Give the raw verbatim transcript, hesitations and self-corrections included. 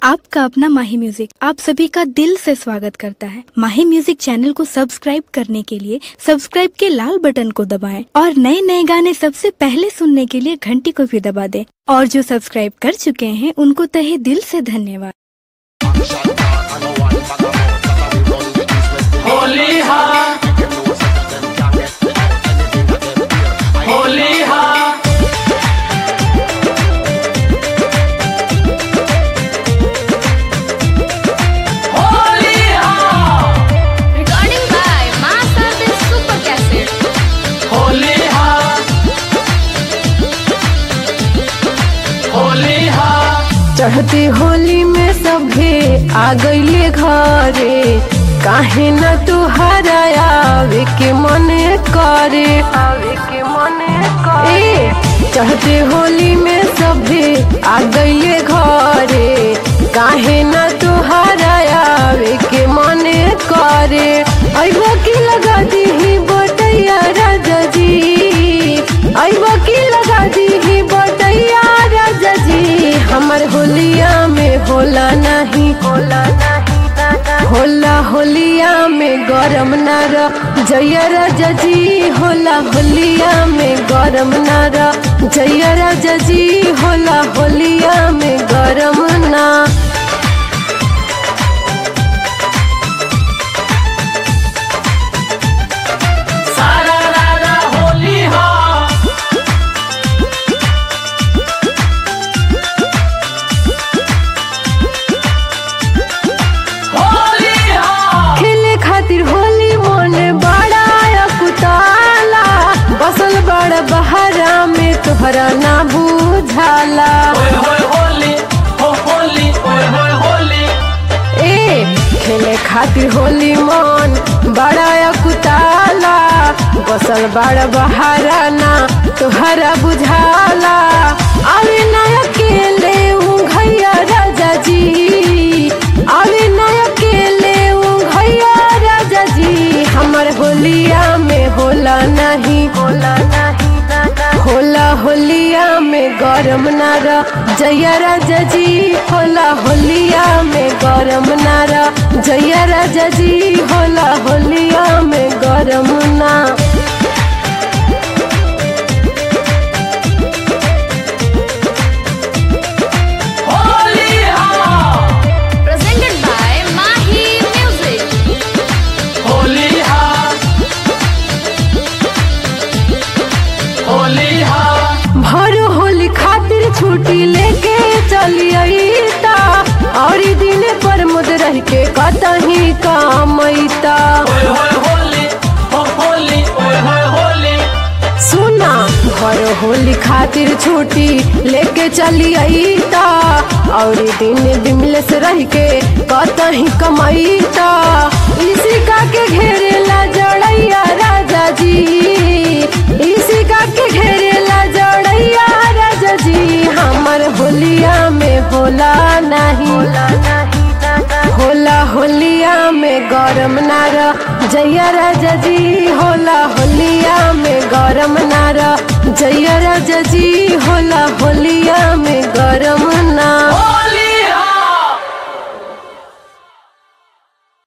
आपका अपना माही म्यूजिक आप सभी का दिल से स्वागत करता है। माही म्यूजिक चैनल को सब्सक्राइब करने के लिए सब्सक्राइब के लाल बटन को दबाएं और नए नए गाने सबसे पहले सुनने के लिए घंटी को भी दबा दें। और जो सब्सक्राइब कर चुके हैं उनको तहे दिल से धन्यवाद। होली हा होली हा Recording by Master the Super Cassette. Holi हा होली हा चढ़ती होली में सभे आ गईले घरे, काहे न तुहरा आवे के मने करे आवे के मने करे। चढ़ते होली में सभे आ गईले घरे, काहे न तुहरा आवे के मने करे। अइबो की लगा दी बटैया राजा जी, अइबो की लगा दी बटैया राजा जी। हमर होलिया में होला नहीं होला नहीं होला होलिया में गरम न रह जय राजा जी। होला होलिया में गरम न रह जय राजा जी। होला होलिया में गरम ना। सारा रारा होली हा होली हा खेले खातिर होली मन बड़ा कुताला, बसल बड़ बहरा में तोहरा ना बुझाला। ओए होए होली हो होली ओए होए होली ए खेले खातिर होली मन बड़ा कुताला, बसल बड़ बहरा ना तोहरा बुझाला। अभी ना अकेले हूँ घैया राजा जी, अभी ना अकेले हूँ घैया राजा जी। हमर होलिया में होला नहीं होला नहीं होला होलिया में गरम ना रह जय राजा जी। होला होलिया में गरम ना रह जय राजा जी। होला होलिया में गरम ना। होली हा Presented by Mahi Music. Holi हा होली हा भर होली खातिर छुट्टी लेके चली अईता, और ई दिन पर मुद रह के कतही काम अईता। ओए होए होली हो होली ओए होए होली सुना भर होली खातिर छुट्टी लेके चली अईता, और ई दिन बिमले से रह के कतही कमाईता। इसी का के घेरेला जड़ैया राजा जी, इसी का के घेरेला जड़ैया राजा जी। हमर होलिया में होला नहीं होला नहीं होला होलिया में गरम ना रह जय राजा जी। होला होलिया में गरम ना रह जय राजा जी। होला होलिया में गरम ना।